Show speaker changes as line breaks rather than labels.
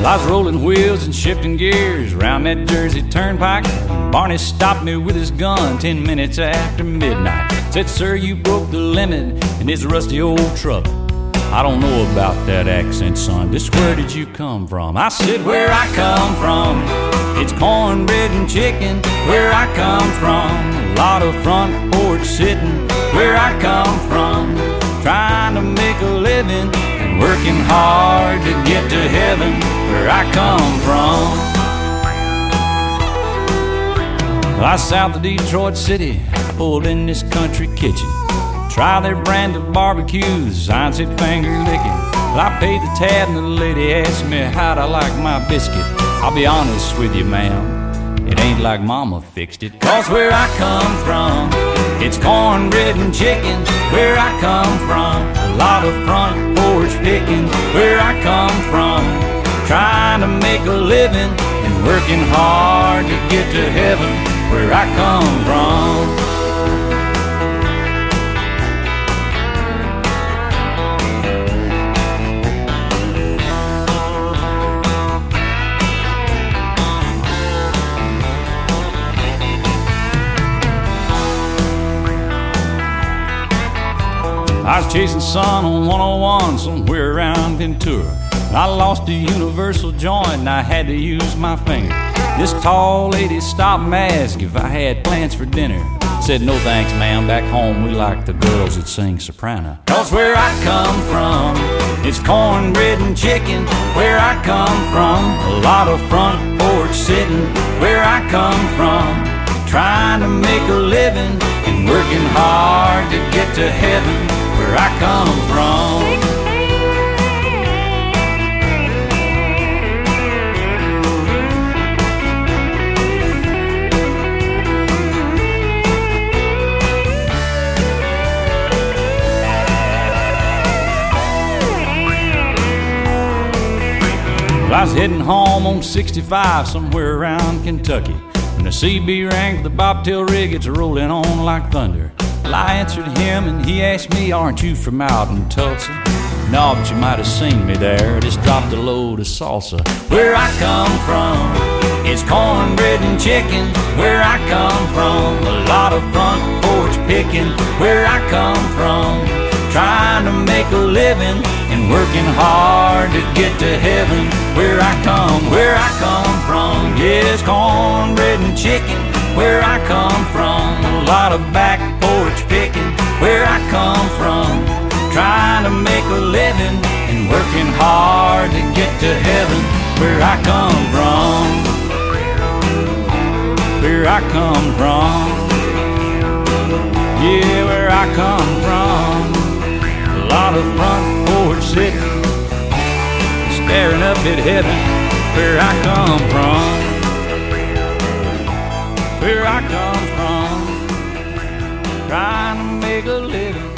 I was rolling wheels and shifting gears round that Jersey turnpike. Barney stopped me with his gun 10 minutes after midnight. Said, "Sir, you broke the limit in this rusty old truck." "I don't know about that accent, son. Just where did you come from?" I said, "Where I come from, it's cornbread and chicken. Where I come from, a lot of front porch sitting. Where I come from, trying to make a living and working hard to get to heaven. Where I come from." I south of Detroit City, pulled in this country kitchen. Try their brand of barbecue, the sign said finger licking. Well, I paid the tab and the lady asked me how'd I like my biscuit. "I'll be honest with you, ma'am, it ain't like mama fixed it." "'Cause where I come from, it's cornbread and chicken. Where I come from, a lot of front porch picking. Where I come from, trying to make a living and working hard to get to heaven. Where I come from." I was chasing sun on 101 somewhere around Ventura. I lost a universal joint and I had to use my finger. This tall lady stopped and asked if I had plans for dinner. Said, "No thanks, ma'am, back home we like the girls that sing soprano." "'Cause where I come from, it's cornbread and chicken. Where I come from, a lot of front porch sitting. Where I come from, trying to make a living and working hard to get to heaven. Where I come from." I was heading home on 65 somewhere around Kentucky when the CB rang for the bobtail rig. It's rolling on like thunder. Well, I answered him and he asked me, "Aren't you from out in Tulsa?" "No, but you might have seen me there. Just dropped a load of salsa." "Where I come from, it's cornbread and chicken. Where I come from, a lot of front porch picking. Where I come from, trying to make a living and working hard to get to heaven. Where I come from, yes, cornbread and chicken. Where I come from, a lot of back porch picking. Where I come from, trying to make a living and working hard to get to heaven. Where I come from, where I come from, yeah, where I come from, a lot of front porch sitting, staring up at heaven. Where I come from, where I come from, trying to make a living